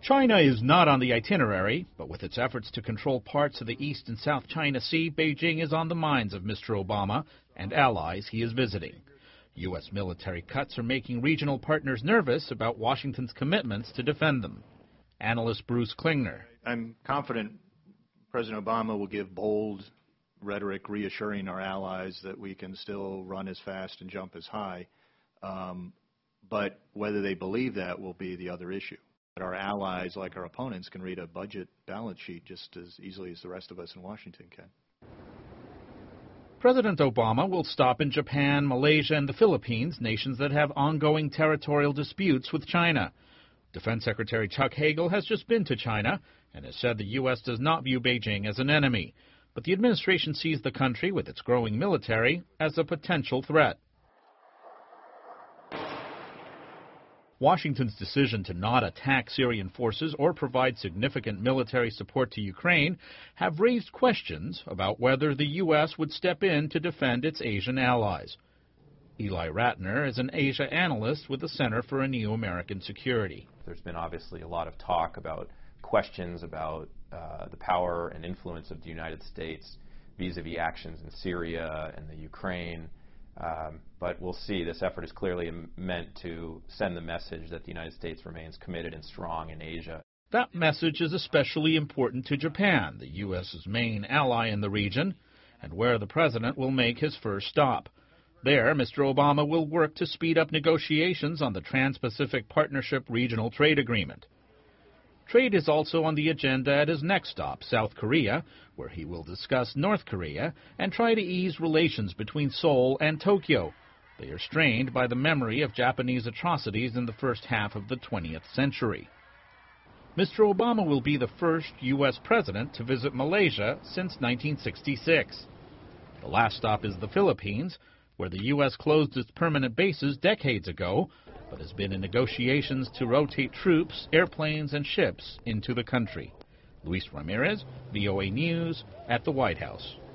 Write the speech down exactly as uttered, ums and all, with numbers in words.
China is not on the itinerary, but with its efforts to control parts of the East and South China Sea, Beijing is on the minds of Mister Obama and allies he is visiting. U S military cuts are making regional partners nervous about Washington's commitments to defend them. Analyst Bruce Klingner. I'm confident President Obama will give bold rhetoric reassuring our allies that we can still run as fast and jump as high. Um, but whether they believe that will be the other issue. Our allies, like our opponents, can read a budget balance sheet just as easily as the rest of us in Washington can. President Obama will stop in Japan, Malaysia, and the Philippines, nations that have ongoing territorial disputes with China. Defense Secretary Chuck Hagel has just been to China and has said the U S does not view Beijing as an enemy, but the administration sees the country, with its growing military, as a potential threat. Washington's decision to not attack Syrian forces or provide significant military support to Ukraine have raised questions about whether the U S would step in to defend its Asian allies. Eli Ratner is an Asia analyst with the Center for a New American Security. There's been obviously a lot of talk about questions about uh, the power and influence of the United States vis-a-vis actions in Syria and the Ukraine. Um, but we'll see. This effort is clearly meant to send the message that the United States remains committed and strong in Asia. That message is especially important to Japan, the U S's main ally in the region, and where the president will make his first stop. There, Mister Obama will work to speed up negotiations on the Trans-Pacific Partnership Regional Trade Agreement. Trade is also on the agenda at his next stop, South Korea, where he will discuss North Korea and try to ease relations between Seoul and Tokyo. They are strained by the memory of Japanese atrocities in the first half of the twentieth century. Mister Obama will be the first U S president to visit Malaysia since nineteen sixty-six. The last stop is the Philippines, where the U S closed its permanent bases decades ago, but has been in negotiations to rotate troops, airplanes, and ships into the country. Luis Ramirez, V O A News, at the White House.